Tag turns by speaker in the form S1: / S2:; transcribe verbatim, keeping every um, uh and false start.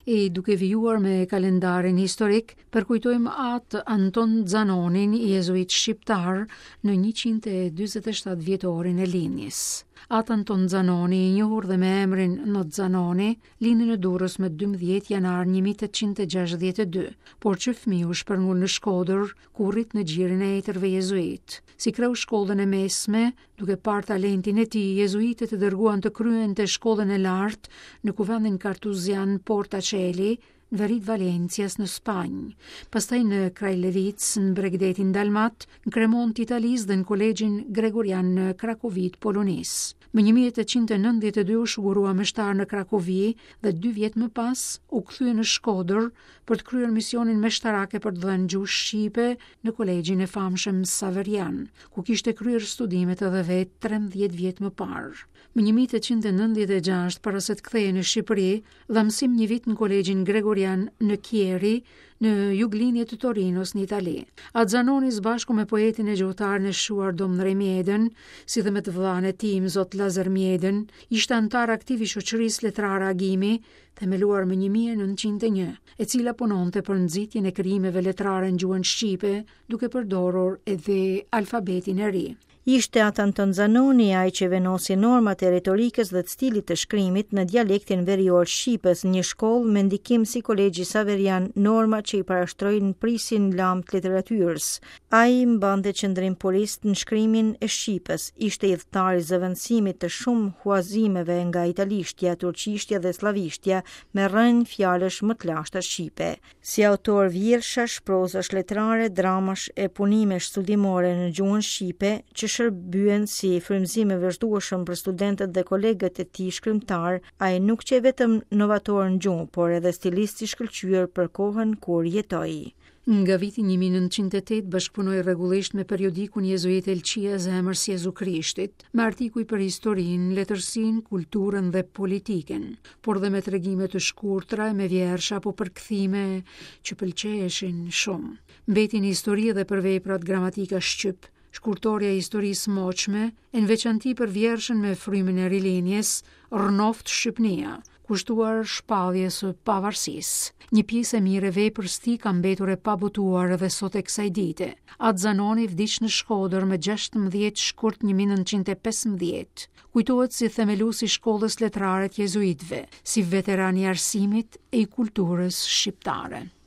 S1: E duke vijuar me kalendarin historik, përkujtojmë atë Anton Zanonin, jezuit shqiptar, në njëqind e dyzet e shtatë vjetorin e linjës. Atë Anton Zanoni, i njohur dhe me emrin Not Zanoni, lindi në Durrës me dymbëdhjetë janar një mijë e tetëqind e gjashtëdhjetë e dy, por që fëmiu shpërngul në Shkodër, ku rrit në gjirin e etërve jezuit. Si kreu shkollën e mesme, duke parë talentin e tij, jezuitët e dërguan të kryente shkollën e lartë në kuvendin kartuzian Porta Coeli, në veri të Valencias në Spanjë, pastaj në Krajlevic, në Bregdetin Dalmat, në Kremont Italis dhe në Kolegjin Gregorian në Krakovit Polonis. Më një mijë e tetëqind e nëntëdhjetë e dy u shugurua meshtar në Krakovi dhe dy vjet më pas u kthye në Shkodër për të kryer misionin meshtarake për të dhënë gjuhë shqipe në Kolegjin e famshëm Saverian, ku kishte kryer studimet edhe vetë trembëdhjetë vjet më parë. Më një mijë e tetëqind e nëntëdhjetë e gjashtë, para se të kthehej në Shqipëri, dha mësim një vit në Kolegjin Gregorian në Chieri, në juglinje të Torinos në Itali. Zanoni së bashku me poetin e gjuhëtarin e shuar Domnre Mjedën, si dhe me të vëllain e tij Zot Lazar Mjedën, ishte antar aktiv i shoqërisë letrare Agimi, themeluar më një mijë e nëntëqind e një, e cila punonte për nxitjen e krijimeve letrare në gjuhën shqipe, duke përdorur edhe alfabetin e ri.
S2: Ishte atë Anton Zanoni ai që venosi normat e retorikës dhe të stilit të shkrimit në dialektin verior shqipës, një shkollë me ndikim si Kolegji Saverian, norma që i parashtrojnë prisin lam të literatyrës. Ai mbante qëndrim-purist në shkrimin e shqipës, ishte idhëtar i zëvendësimit të shumë huazimeve nga italishtja, turqishtja dhe slavishtja, me rënë fjalësh më të lashta shqipe. Si autor vjershash, prozash letrare, dramash e punimesh studimore në gjuhën shqipe, që shërbyen si frymëzim e vazhdueshëm për studentët dhe kolegët e tij shkrimtar, ai nuk që vetëm novator në gjuhë, por edhe stilist i shkëlqyer për kohën kur jetoi.
S1: Nga viti një mijë e nëntëqind e tetë bashkëpunoi rregullisht me periodikun jezuit Elçia Zemër si Jezu Krishtit, me artikuj për historinë, letërsinë, kulturën dhe politikën, por dhe me tregime të shkurtra me vjersha apo përkthime që pëlqeheshin shumë. Mbeti në histori edhe për veprat gramatika shqip, shkurtorja e historisë moqme, e në veçanti për vjershën me frymën e rilinjes, Rnoft Shqipnia, kushtuar shpalljes së pavarësisë. Një pjesë e mirë e veprës tij ka mbetur e pabotuar edhe sot e kësaj dite. Zanoni vdiq në Shkodër me gjashtëmbëdhjetë shkurt një mijë e nëntëqind e pesëmbëdhjetë. Kujtohet si themeluesi i shkollës letrare të jezuitëve, si veteran i arsimit e i kulturës shqiptare.